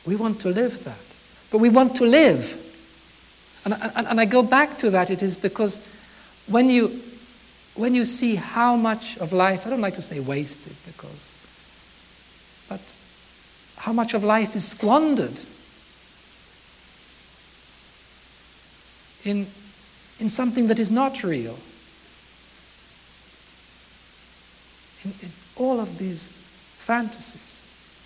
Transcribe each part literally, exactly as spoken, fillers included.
We want to live that. But we want to live. And, and, and I go back to that. It is because when you, when you see how much of life, I don't like to say wasted, because, but how much of life is squandered in, in something that is not real. In, in all of these fantasies.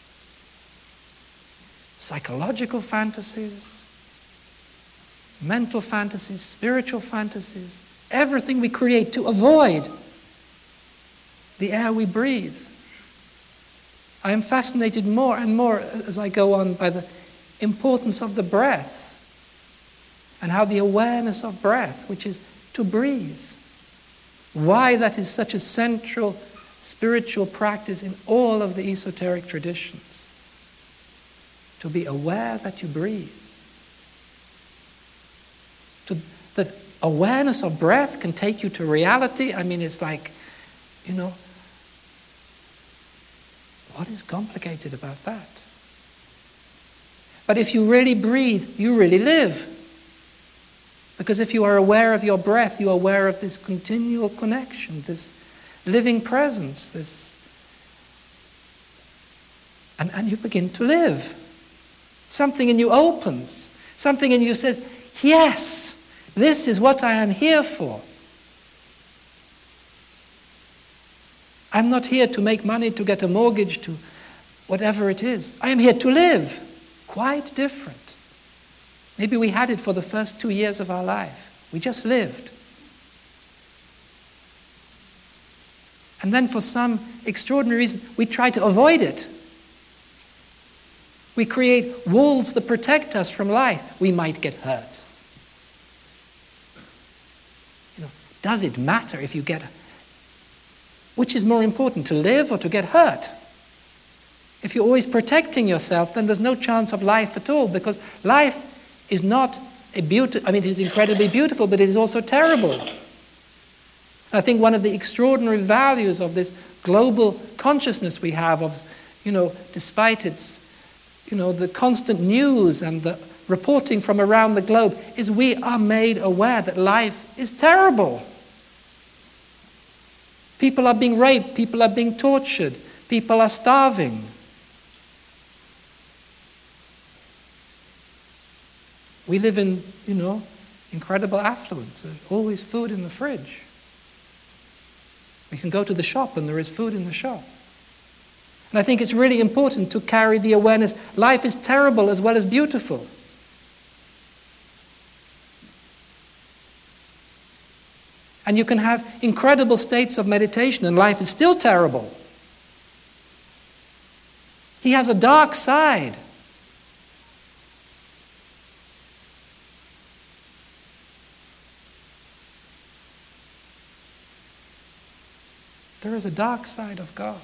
Psychological fantasies, mental fantasies, spiritual fantasies, everything we create to avoid the air we breathe. I am fascinated more and more as I go on by the importance of the breath and how the awareness of breath, which is to breathe, why that is such a central spiritual practice in all of the esoteric traditions. To be aware that you breathe. To, that awareness of breath can take you to reality. I mean, it's like, you know, what is complicated about that? But if you really breathe, you really live. Because if you are aware of your breath, you are aware of this continual connection, this living presence, this, and, and you begin to live. Something in you opens. Something in you says, yes, this is what I am here for. I'm not here to make money, to get a mortgage, to whatever it is. I am here to live. Quite different. Maybe we had it for the first two years of our life. We just lived. And then for some extraordinary reason, we try to avoid it. We create walls that protect us from life. We might get hurt. You know, does it matter if you get... Which is more important, to live or to get hurt? If you're always protecting yourself, then there's no chance of life at all, because life is not a beauty. I mean, it is incredibly beautiful, but it is also terrible. And I think one of the extraordinary values of this global consciousness we have of, you know, despite its, you know, the constant news and the reporting from around the globe, is we are made aware that life is terrible. People are being raped, people are being tortured, people are starving. We live in, you know, incredible affluence. There's always food in the fridge. We can go to the shop and there is food in the shop. And I think it's really important to carry the awareness, life is terrible as well as beautiful. And you can have incredible states of meditation and life is still terrible. He has a dark side. There is a dark side of God.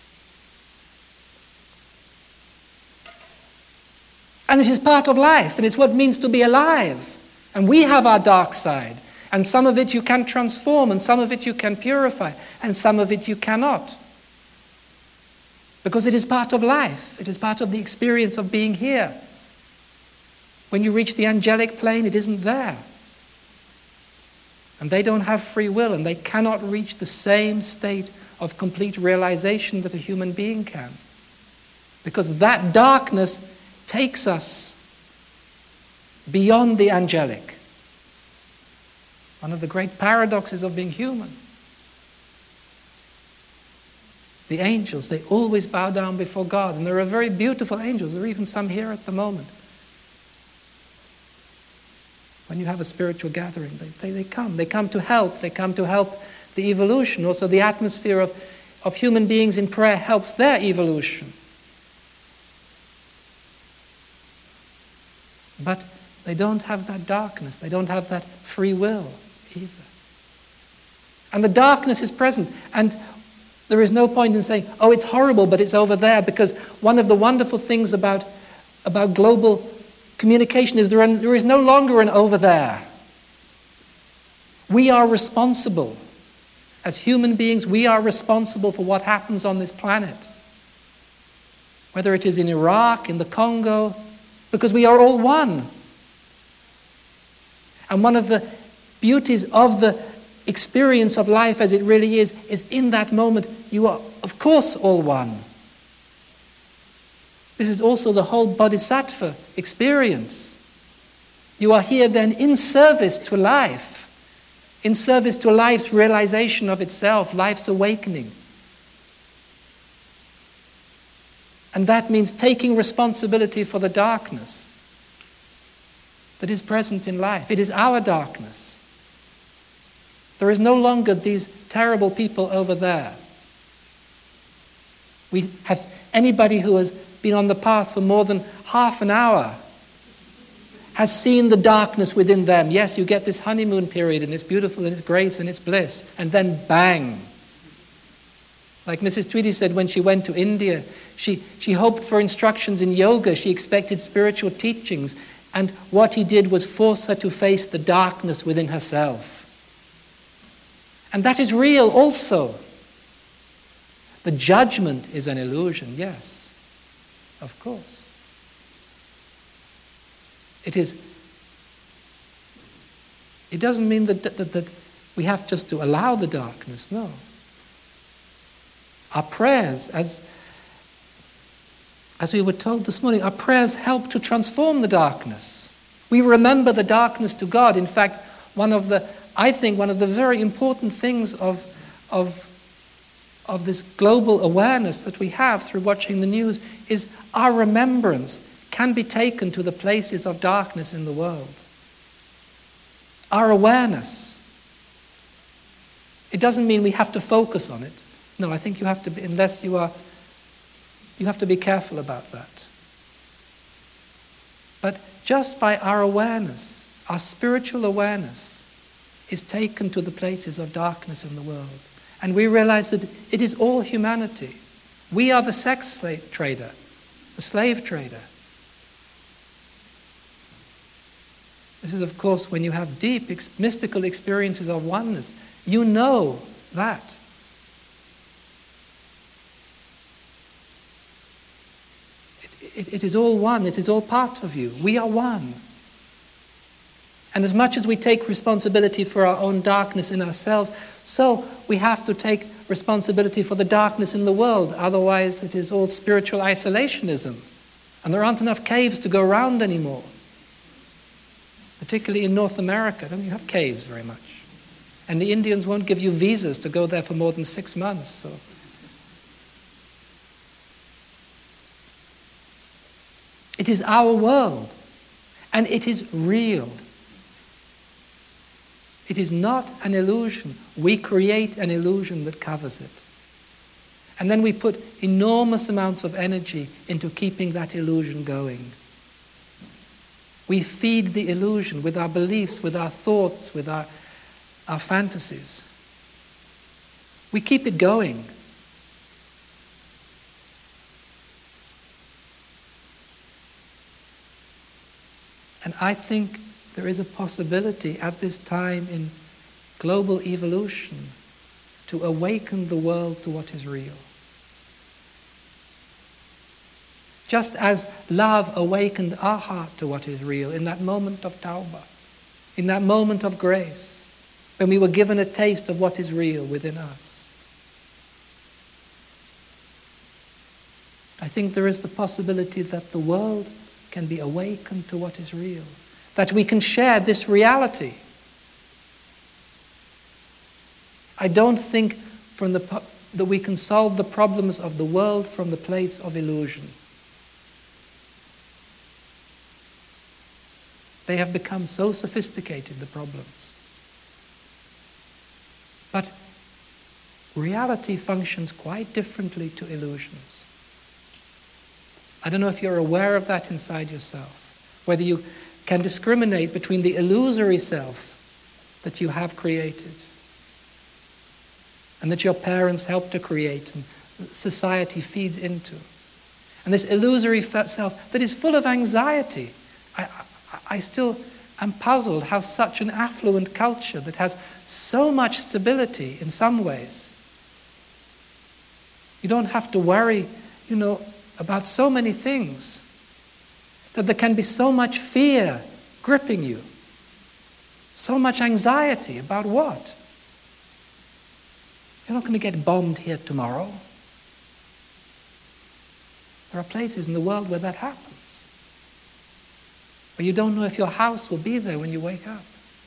And it is part of life, and it's what it means to be alive. And we have our dark side. And some of it you can transform, and some of it you can purify, and some of it you cannot. Because it is part of life. It is part of the experience of being here. When you reach the angelic plane, it isn't there. And they don't have free will, and they cannot reach the same state of complete realization that a human being can. Because that darkness takes us beyond the angelic. One of the great paradoxes of being human. The angels, they always bow down before God. And there are very beautiful angels. There are even some here at the moment. When you have a spiritual gathering, they, they, they come. They come to help. They come to help the evolution. Also, the atmosphere of, of human beings in prayer helps their evolution. But they don't have that darkness. They don't have that free will either. And the darkness is present. And there is no point in saying, oh, it's horrible, but it's over there, because one of the wonderful things about, about global communication is there, there is no longer an over there. We are responsible. As human beings, we are responsible for what happens on this planet. whether it is in Iraq, in the Congo, because we are all one. And one of the beauties of the experience of life as it really is, is in that moment you are, of course, all one. This is also the whole bodhisattva experience. You are here then in service to life, in service to life's realization of itself, life's awakening. And that means taking responsibility for the darkness that is present in life. It is our darkness. There is no longer these terrible people over there. We have anybody who has been on the path for more than half an hour has seen the darkness within them. Yes, you get this honeymoon period and it's beautiful and it's grace and it's bliss. And then bang. Like Missus Tweedy said when she went to India, she, she hoped for instructions in yoga. She expected spiritual teachings. And what he did was force her to face the darkness within herself. And that is real also. The judgment is an illusion, yes, of course. It is. It doesn't mean that, that, that we have just to allow the darkness, no. Our prayers, as, as we were told this morning, our prayers help to transform the darkness. We remember the darkness to God. In fact, one of the, I think, one of the very important things of, of, of this global awareness that we have through watching the news is our remembrance can be taken to the places of darkness in the world. Our awareness. It doesn't mean we have to focus on it. No, I think you have to be, unless you are, you have to be careful about that. But just by our awareness, our spiritual awareness is taken to the places of darkness in the world. And we realize that it is all humanity. We are the sex slave trader, the slave trader. This is, of course, when you have deep ex- mystical experiences of oneness. You know that. It, it, it is all one. It is all part of you. We are one. And as much as we take responsibility for our own darkness in ourselves, so we have to take responsibility for the darkness in the world. Otherwise, it is all spiritual isolationism. And there aren't enough caves to go around anymore. Particularly in North America, don't you have caves very much? And the Indians won't give you visas to go there for more than six months. So, it is our world, and it is real. It is not an illusion. We create an illusion that covers it. And then we put enormous amounts of energy into keeping that illusion going. We feed the illusion with our beliefs, with our thoughts, with our, our fantasies. We keep it going. And I think there is a possibility at this time in global evolution to awaken the world to what is real. Just as love awakened our heart to what is real in that moment of tauba, in that moment of grace, when we were given a taste of what is real within us. I think there is the possibility that the world can be awakened to what is real, that we can share this reality. I don't think from the, that we can solve the problems of the world from the place of illusion. They have become so sophisticated, the problems. But reality functions quite differently to illusions. I don't know if you're aware of that inside yourself, whether you can discriminate between the illusory self that you have created and that your parents helped to create and society feeds into, and this illusory self that is full of anxiety. I, I, I still am puzzled how such an affluent culture that has so much stability in some ways, you don't have to worry, you know, about so many things, that there can be so much fear gripping you, so much anxiety about what? You're not going to get bombed here tomorrow. There are places in the world where that happens, where you don't know if your house will be there when you wake up.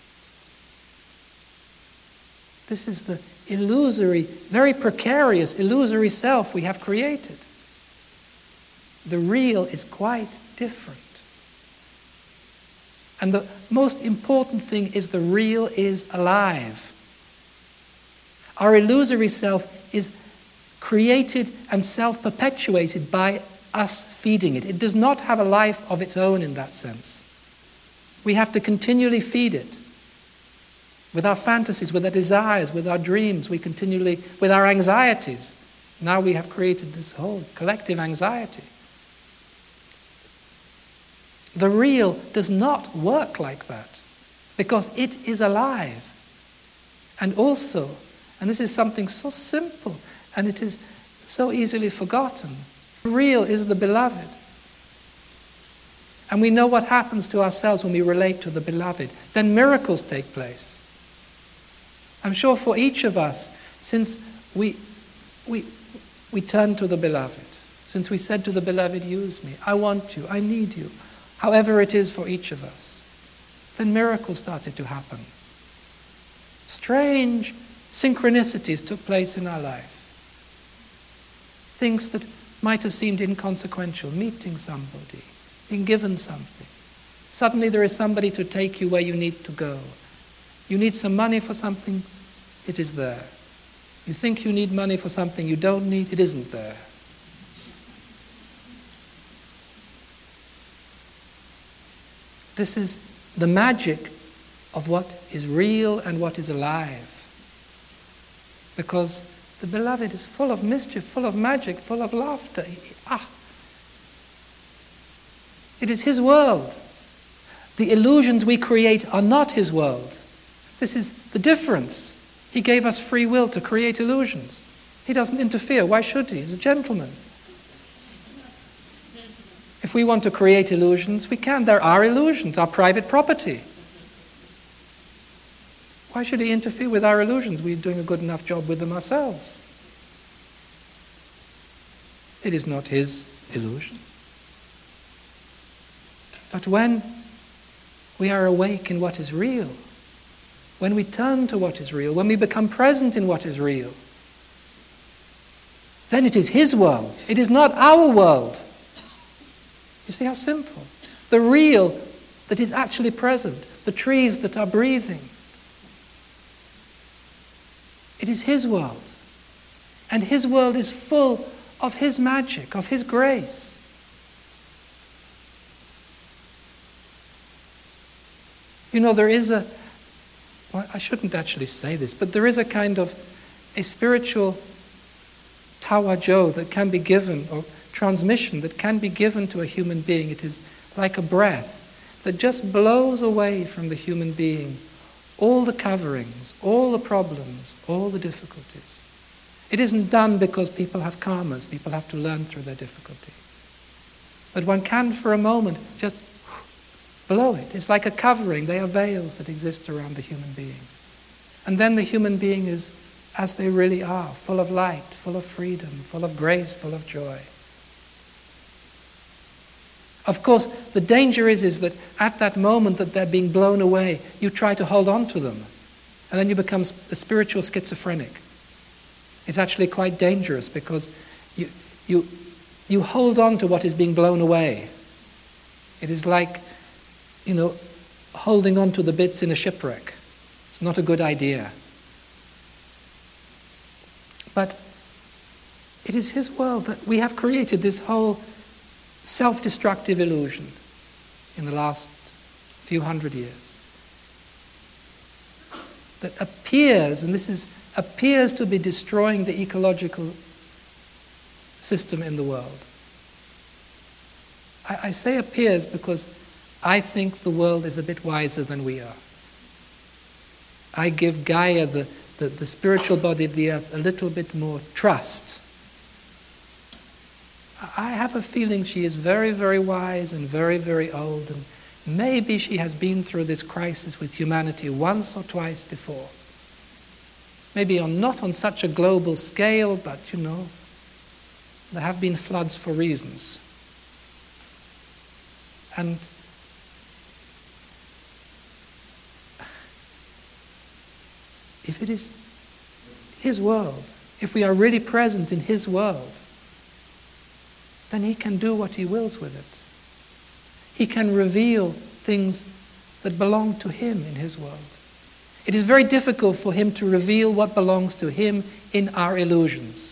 This is the illusory, very precarious, illusory self we have created. The real is quite different. And the most important thing is the real is alive. Our illusory self is created and self-perpetuated by us feeding it. It does not have a life of its own in that sense. We have to continually feed it. With our fantasies, with our desires, with our dreams, we continually, with our anxieties. Now we have created this whole collective anxiety. The real does not work like that because it is alive. And also, and this is something so simple and it is so easily forgotten, the real is the beloved. And we know what happens to ourselves when we relate to the beloved. Then miracles take place. I'm sure for each of us, since we, we, we turned to the beloved, since we said to the beloved, use me, I want you, I need you, however it is for each of us, then miracles started to happen. Strange synchronicities took place in our life. Things that might have seemed inconsequential, meeting somebody, being given something. Suddenly there is somebody to take you where you need to go. You need some money for something, it is there. You think you need money for something you don't need, it isn't there. This is the magic of what is real and what is alive. Because the beloved is full of mischief, full of magic, full of laughter. Ah! It is his world. The illusions we create are not his world. This is the difference. He gave us free will to create illusions. He doesn't interfere. Why should he? He's a gentleman. If we want to create illusions, we can. There are illusions, our private property. Why should he interfere with our illusions? We're doing a good enough job with them ourselves. It is not his illusion. But when we are awake in what is real, when we turn to what is real, when we become present in what is real, then it is his world. It is not our world. You see how simple? The real that is actually present, the trees that are breathing, it is his world. And his world is full of his magic, of his grace. You know, there is a, well, I shouldn't actually say this, but there is a kind of a spiritual tawajo that can be given, or transmission that can be given to a human being. It is like a breath that just blows away from the human being all the coverings, all the problems, all the difficulties. It isn't done because people have karmas, people have to learn through their difficulty. But one can, for a moment, just blow it. It's like a covering. They are veils that exist around the human being. And then the human being is as they really are, full of light, full of freedom, full of grace, full of joy. Of course, the danger is, is that at that moment that they're being blown away, you try to hold on to them. And then you become a spiritual schizophrenic. It's actually quite dangerous because you, you, you hold on to what is being blown away. It is like, you know, holding on to the bits in a shipwreck. It's not a good idea. But it is his world that we have created this whole self-destructive illusion in the last few hundred years that appears, and this is appears to be destroying the ecological system in the world. I, I say appears because I think the world is a bit wiser than we are. I give Gaia, the, the, the spiritual body of the earth, a little bit more trust. I have a feeling she is very, very wise and very, very old, and maybe she has been through this crisis with humanity once or twice before. Maybe on, not on such a global scale, but, you know, there have been floods for reasons. And if it is His world, if we are really present in His world, then He can do what He wills with it. He can reveal things that belong to Him in His world. It is very difficult for Him to reveal what belongs to Him in our illusions,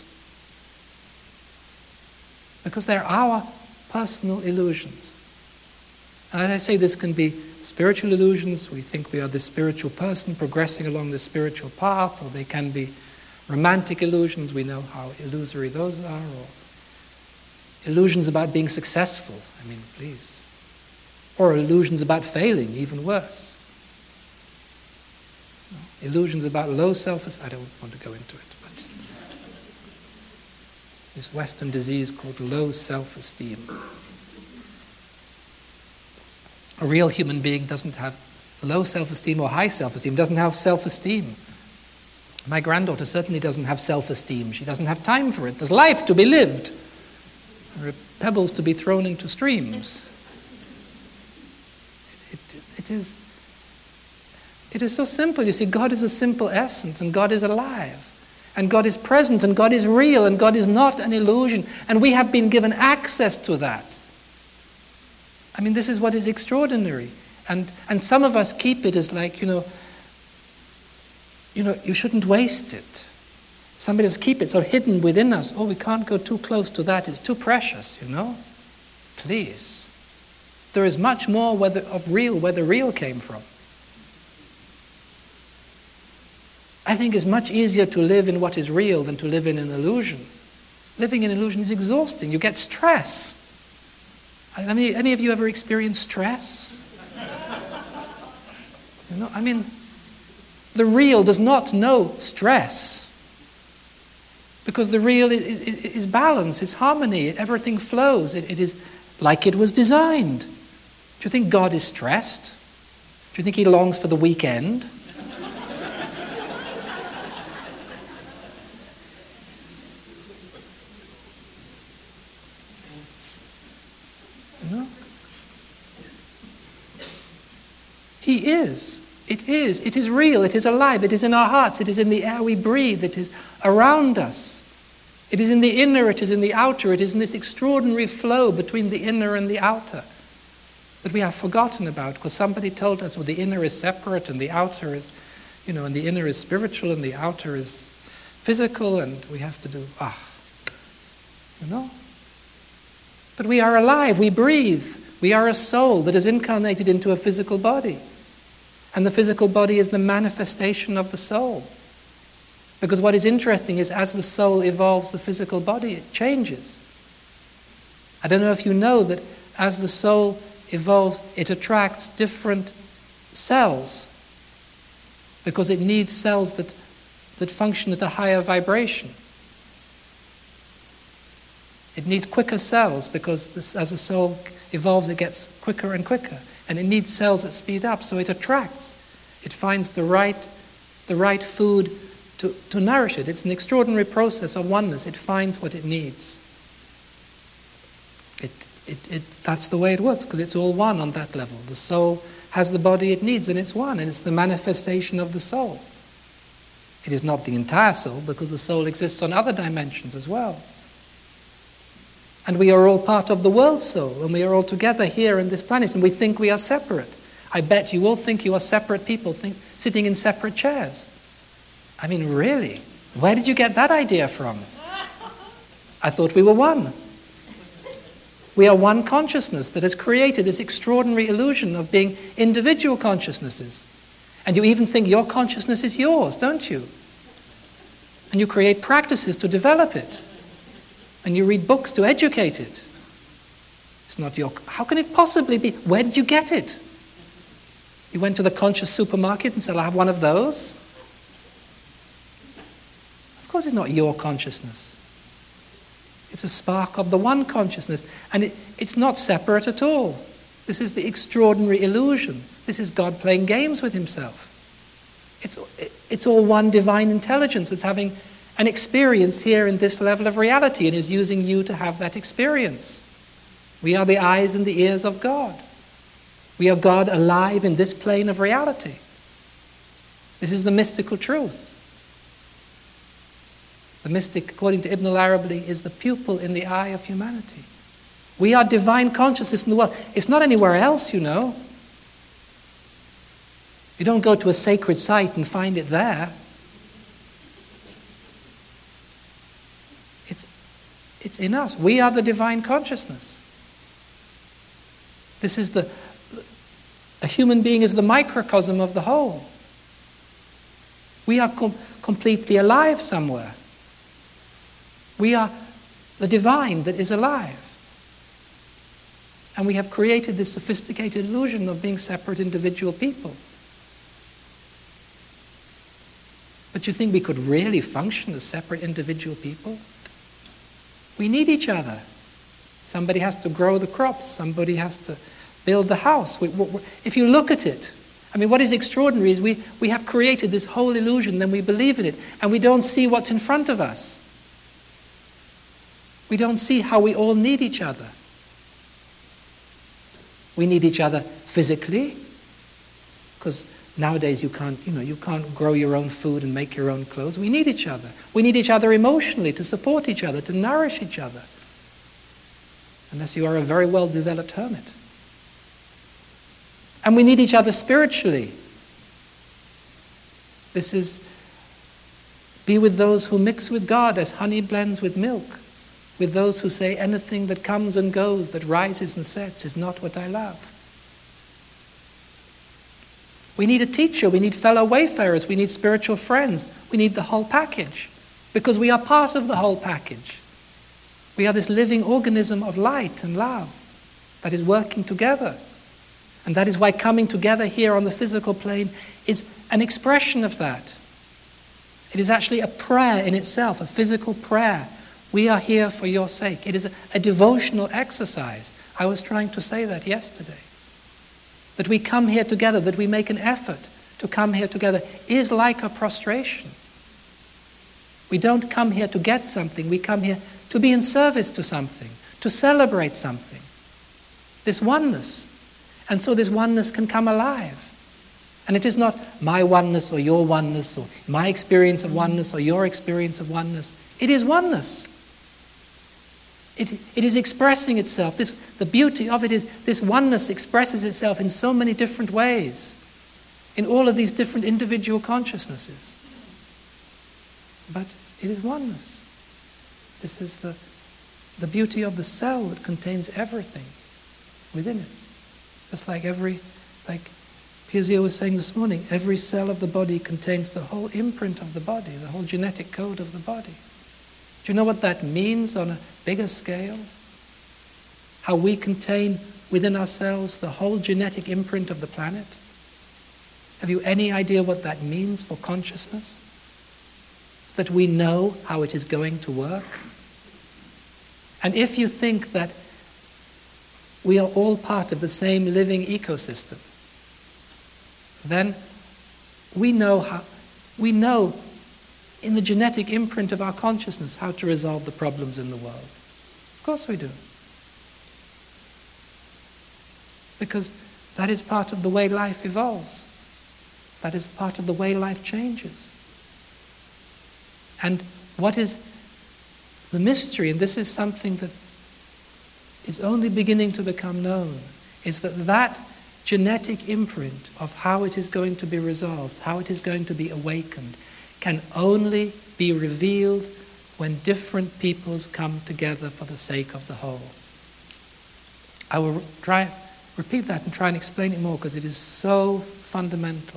because they're our personal illusions. And as I say, this can be spiritual illusions. We think we are this spiritual person progressing along the spiritual path, or they can be romantic illusions. We know how illusory those are, or illusions about being successful. I mean, please. Or illusions about failing, even worse. Illusions about low self-esteem. I don't want to go into it, but this Western disease called low self-esteem. A real human being doesn't have low self-esteem or high self-esteem, doesn't have self-esteem. My granddaughter certainly doesn't have self-esteem. She doesn't have time for it. There's life to be lived. There are pebbles to be thrown into streams. It, it, it is it is so simple. You see, God is a simple essence, and God is alive. And God is present, and God is real, and God is not an illusion. And we have been given access to that. I mean, this is what is extraordinary. And and some of us keep it as like, you know, you know, you shouldn't waste it. Somebody else keep it so hidden within us. Oh, we can't go too close to that. It's too precious, you know. Please. There is much more whether, of real where the real came from. I think it's much easier to live in what is real than to live in an illusion. Living in illusion is exhausting. You get stress. I mean, any of you ever experienced stress? You know, I mean, the real does not know stress, because the real is, is, is balance, is harmony, everything flows. It, it is like it was designed. Do you think God is stressed? Do you think He longs for the weekend? No. He is. It is. It is real. It is alive. It is in our hearts. It is in the air we breathe. It is around us. It is in the inner. It is in the outer. It is in this extraordinary flow between the inner and the outer that we have forgotten about, because somebody told us, well, the inner is separate and the outer is, you know, and the inner is spiritual and the outer is physical, and we have to do, ah, you know. But we are alive. We breathe. We are a soul that is incarnated into a physical body. And the physical body is the manifestation of the soul. Because what is interesting is as the soul evolves the physical body, it changes. I don't know if you know that as the soul evolves, it attracts different cells, because it needs cells that, that function at a higher vibration. It needs quicker cells, because this, as the soul evolves, it gets quicker and quicker. And it needs cells that speed up, so it attracts. It finds the right, the right food to, to nourish it. It's an extraordinary process of oneness. It finds what it needs. It, it, it, that's the way it works, because it's all one on that level. The soul has the body it needs, and it's one, and it's the manifestation of the soul. It is not the entire soul, because the soul exists on other dimensions as well. And we are all part of the world soul, and we are all together here in this planet, and we think we are separate. I bet you all think you are separate people, think, sitting in separate chairs. I mean, really? Where did you get that idea from? I thought we were one. We are one consciousness that has created this extraordinary illusion of being individual consciousnesses. And you even think your consciousness is yours, don't you? And you create practices to develop it. And you read books to educate it. It's not your... How can it possibly be? Where did you get it? You went to the conscious supermarket and said, I'll have one of those? Of course it's not your consciousness. It's a spark of the one consciousness. And it, it's not separate at all. This is the extraordinary illusion. This is God playing games with himself. It's, it's all one divine intelligence that's having an experience here in this level of reality and is using you to have that experience. We are the eyes and the ears of God. We are God alive in this plane of reality. This is the mystical truth. The mystic, according to Ibn al-Arabi, is the pupil in the eye of humanity. We are divine consciousness in the world. It's not anywhere else, you know. You don't go to a sacred site and find it there. It's, it's in us. We are the divine consciousness. This is the, a human being is the microcosm of the whole. We are com- completely alive somewhere. We are the divine that is alive. And we have created this sophisticated illusion of being separate individual people. But you think we could really function as separate individual people? We need each other. Somebody has to grow the crops. Somebody has to build the house. We, we, if you look at it, I mean, what is extraordinary is we, we have created this whole illusion, then we believe in it, and we don't see what's in front of us. We don't see how we all need each other. We need each other physically, because nowadays you can't, you know, you can't grow your own food and make your own clothes. We need each other. We need each other emotionally to support each other, to nourish each other. Unless you are a very well-developed hermit. And we need each other spiritually. This is, be with those who mix with God as honey blends with milk. With those who say anything that comes and goes, that rises and sets, is not what I love. We need a teacher, we need fellow wayfarers, we need spiritual friends, we need the whole package, because we are part of the whole package. We are this living organism of light and love that is working together. And that is why coming together here on the physical plane is an expression of that. It is actually a prayer in itself, a physical prayer. We are here for your sake. It is a, a devotional exercise. I was trying to say that yesterday. That we come here together, that we make an effort to come here together, is like a prostration. We don't come here to get something. We come here to be in service to something, to celebrate something. This oneness. And so this oneness can come alive. And it is not my oneness or your oneness or my experience of oneness or your experience of oneness. It is oneness. It, it is expressing itself. This, the beauty of it is this oneness expresses itself in so many different ways, in all of these different individual consciousnesses. But it is oneness. This is the, the beauty of the cell that contains everything within it. Just like every, like Piazzier was saying this morning, every cell of the body contains the whole imprint of the body, the whole genetic code of the body. Do you know what that means on a bigger scale? How we contain within ourselves the whole genetic imprint of the planet? Have you any idea what that means for consciousness? That we know how it is going to work? And if you think that we are all part of the same living ecosystem, then we know how, we know in the genetic imprint of our consciousness how to resolve the problems in the world. Of course we do. Because that is part of the way life evolves. That is part of the way life changes. And what is the mystery, and this is something that is only beginning to become known, is that that genetic imprint of how it is going to be resolved, how it is going to be awakened, can only be revealed when different peoples come together for the sake of the whole. I will try repeat that and try and explain it more because it is so fundamental.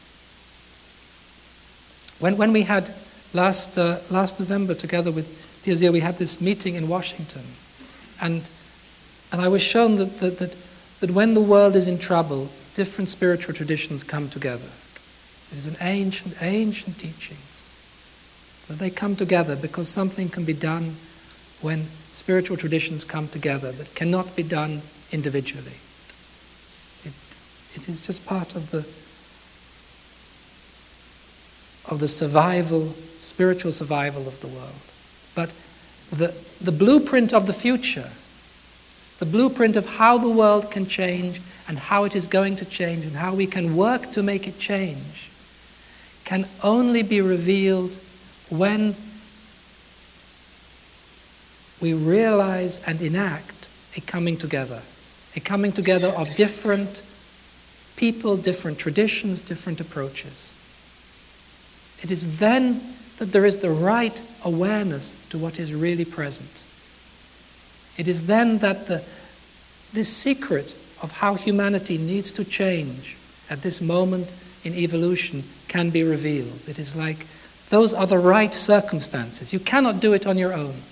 When when we had last uh, last November together with Piazzier, we had this meeting in Washington, and and I was shown that that that, that when the world is in trouble, different spiritual traditions come together. It is an ancient, ancient teachings that they come together because something can be done when spiritual traditions come together, but cannot be done individually. It, it is just part of the of the survival, spiritual survival of the world. But the, the blueprint of the future, the blueprint of how the world can change and how it is going to change and how we can work to make it change, can only be revealed when we realize and enact a coming together, a coming together of different people, different traditions, different approaches. It is then that there is the right awareness to what is really present. It is then that the, this secret of how humanity needs to change at this moment in evolution can be revealed. It is like those are the right circumstances. You cannot do it on your own.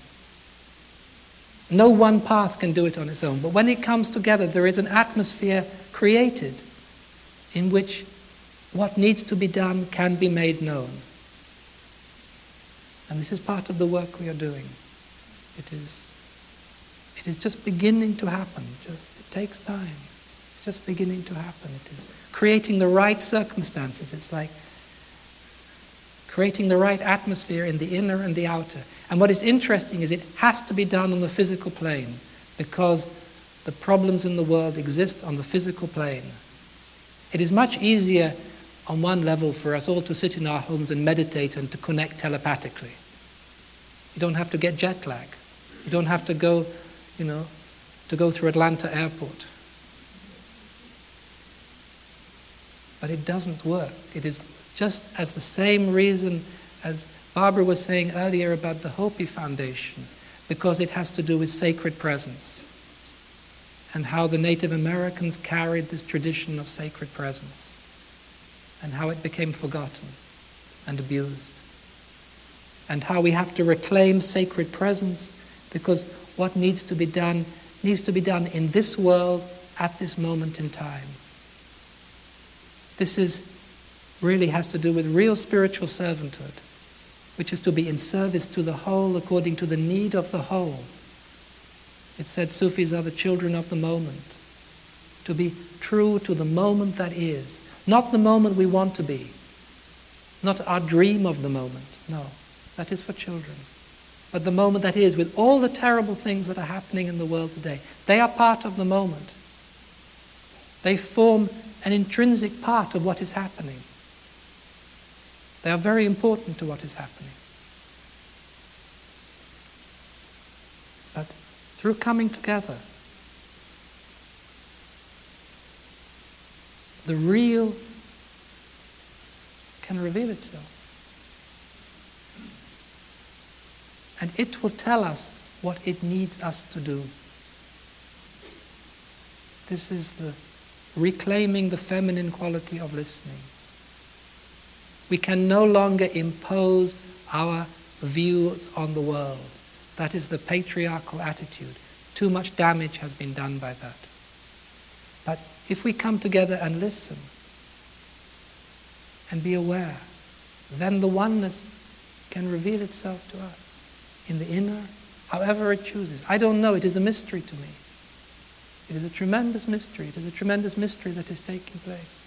No one path can do it on its own. But when it comes together, there is an atmosphere created in which what needs to be done can be made known. And this is part of the work we are doing. It is, it is just beginning to happen. Just, it takes time. It's just beginning to happen. It is creating the right circumstances. It's like creating the right atmosphere in the inner and the outer. And what is interesting is it has to be done on the physical plane, because the problems in the world exist on the physical plane. It is much easier on one level for us all to sit in our homes and meditate and to connect telepathically. You don't have to get jet lag. You don't have to go, you know, to go through Atlanta airport. But it doesn't work. It is just as the same reason as Barbara was saying earlier about the Hopi Foundation, because it has to do with sacred presence and how the Native Americans carried this tradition of sacred presence and how it became forgotten and abused, and how we have to reclaim sacred presence, because what needs to be done needs to be done in this world at this moment in time. This is really has to do with real spiritual servanthood, which is to be in service to the whole according to the need of the whole. It said Sufis are the children of the moment, to be true to the moment that is, not the moment we want to be, not our dream of the moment, no, that is for children. But the moment that is, with all the terrible things that are happening in the world today, they are part of the moment. They form an intrinsic part of what is happening. They are very important to what is happening. But through coming together, the real can reveal itself. And it will tell us what it needs us to do. This is the reclaiming the feminine quality of listening. We can no longer impose our views on the world. That is the patriarchal attitude. Too much damage has been done by that. But if we come together and listen and be aware, then the oneness can reveal itself to us in the inner, however it chooses. I don't know, it is a mystery to me. It is a tremendous mystery. It is a tremendous mystery that is taking place.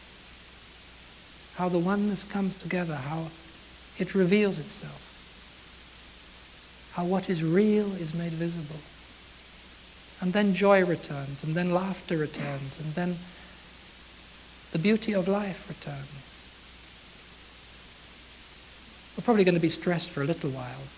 How the oneness comes together, how it reveals itself. How what is real is made visible. And then joy returns, and then laughter returns, and then the beauty of life returns. We're probably going to be stressed for a little while,